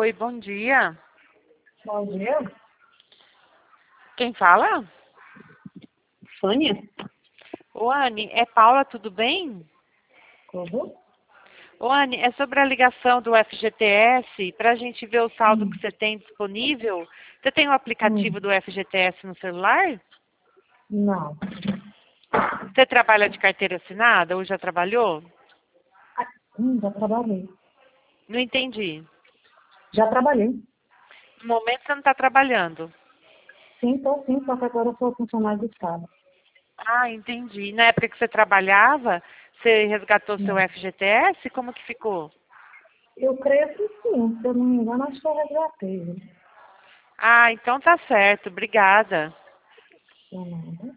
Oi, bom dia. Bom dia, Quem fala? Sônia. Ô, Anne, é Paula, tudo bem? Tudo? Ô, Anne, é sobre a ligação do FGTS, para a gente ver o saldo que você tem disponível. Você tem o aplicativo do FGTS no celular? Não. Você trabalha de carteira assinada ou já trabalhou? Já trabalhei. Não entendi. Já trabalhei. No momento você não está trabalhando. Sim, estou sim, só que agora eu sou funcionário do Estado. Ah, entendi. Na época que você trabalhava, você resgatou seu Não. FGTS? Como que ficou? Eu creio que sim, se eu não me engano, acho que eu resgatei. Ah, então tá certo. Obrigada. Não.